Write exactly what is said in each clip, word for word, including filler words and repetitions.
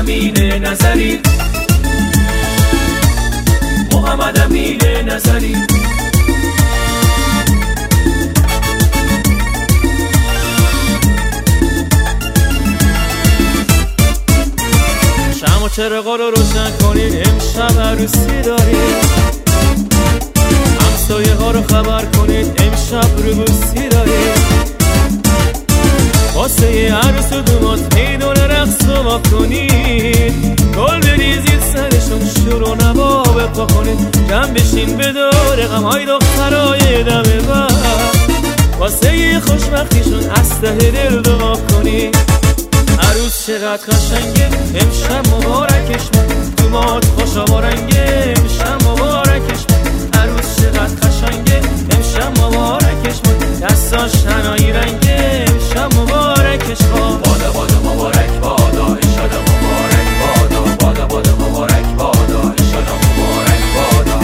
امین نظری، محمد امین نظری. شمع و چراغا رو روشن کنین، امشب عروسی داریم. همسایه ها رو خبر کنید، امشب روبوسی داریم. واسه عروس و دومات میدون رقص رو ما کنید، گل بریزید سرشون شروع نوا بپا کنید. جمع بشین به دور غمهای دخترای دم بر، واسه خوشبختیشون از ته دل دعا کنید. عروس چقدر قشنگه، امشب مبارکش باد. دومات خوشا بارنگه، امشب مبارکش باد. عروس چقدر قشنگه، امشب مبارکش باد. دستاش تنایی رنگه، امشب مبارکش باد. بادا بادا مبارک بادا، انشالله مبارک بادا. بادا بادا مبارک بادا، انشالله مبارک بادا.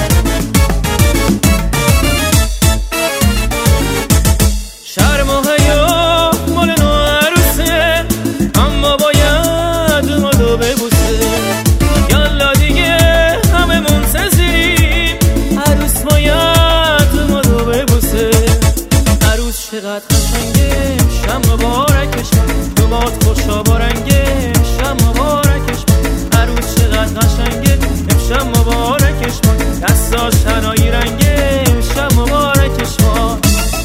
شرم و حیا مال نو عروسه، اما باید اومدو ببوسه. یالا دیگه همه منتظریم، عروس باید اومدو ببوسه. عروس چقدر قشنگه، شم مبارکش باد. دومات خوشا بارنگه، شم مبارکش باد. عروس چقدر قشنگه، امشب مبارکش باد. دستاش تنایی رنگه، امشب مبارکش باد.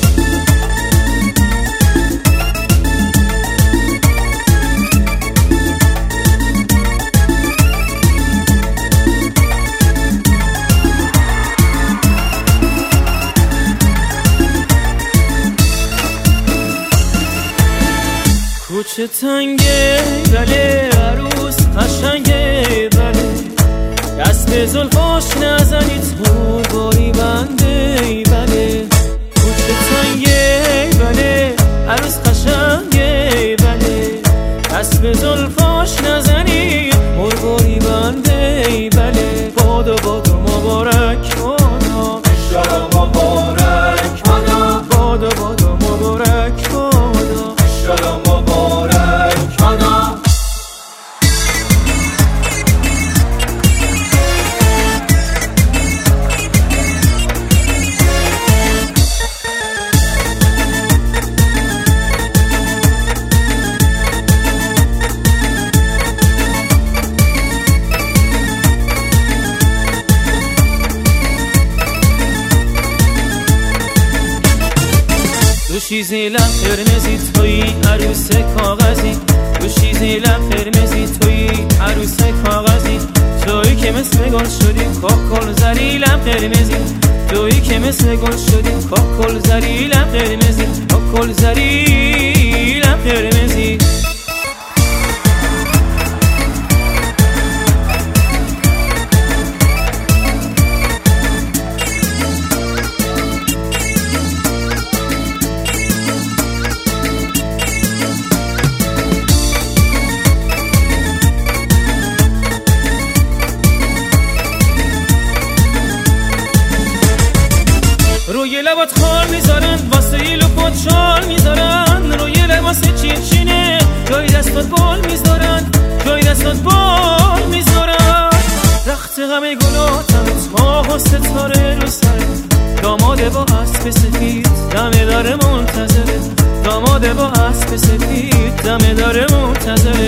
کوچه تنگه بله، عروس قشنگه بله. دست به زلفاش نزنید مرغاری بنده بله. کوچه تنگه بله، عروس قشنگه بله. دست به زلفاش نزنید مرغاری بنده بله. بادو بادو مبارک بادا، انشالله مبارک بادا. بادو بادو مبارک بادا، انشالله مبارک بادا. دوشیزی لب قرمزی توی عروس کاغذی، دوشیزی لب قرمزی توی عروس کاغذی. توی که مثل گل شدی کاکل زری لب قرمزی، توی که مثل گل شدی کاکل زری لب قرمزی. کاکل زری لب قرمزی. روی لبات خال میذارن، واسه یه لپات شال میذارن. روی لباس چین چینه، جای دستات بال میذارن، جای دستات بال میذارن. رخت غم گلاتمت، ماه و ستاره رو سرت. داماده با اسب سفید، دمه داره منتظره. داماده با اسب سفید، دمه داره منتظره.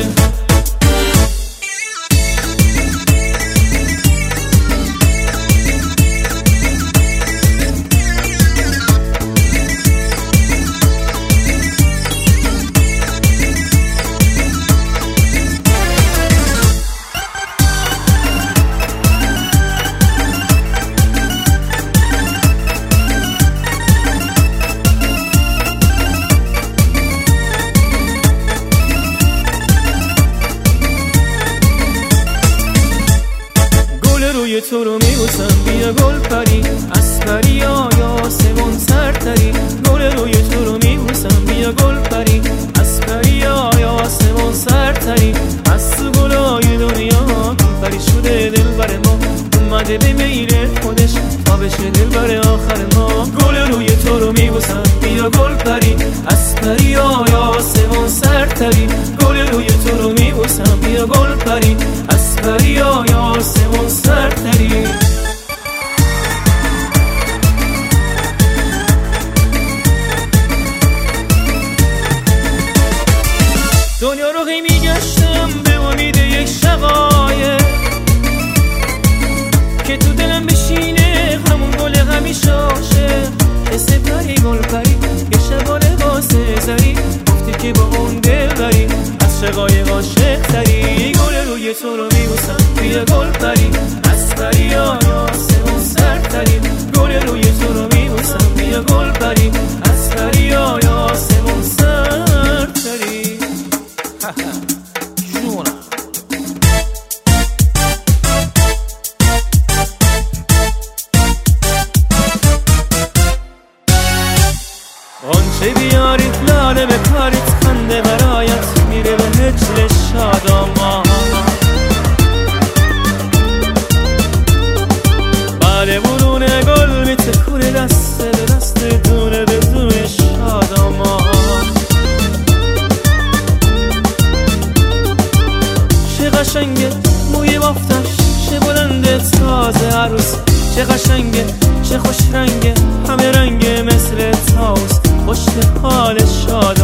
تو رو میبوسم بیا گل پری، اسپری آیا سمون سرتری. گل روی تو رو میبوسم بیا گل پری، اسپری آیا سمون سرتری. از تو گلای دنیا گل پری شده دل بر ما، اومده به میل خودش تا بشه دل بر آخر ما. گل روی تو رو میبوسم بیا گل پری، اسپری آیا سمون سرتری. گل روی تو رو میبوسم بیا گل تو رو میبوسم توی گل پری از پری آسمون سرتری گل روی تو رو میبوسم توی گل پری از پری آسمون سرتری جونم. آنچه بیارید لاله به کاریت خنده برایت میره به هجل شادامان بله برون گل میتکونه دست به دست دونه به دونه شادامان چه قشنگه موی بافتش چه بلنده تازه عروس چه قشنگه چه خوش رنگه همه رنگه مثل تاوس پشت حال شاد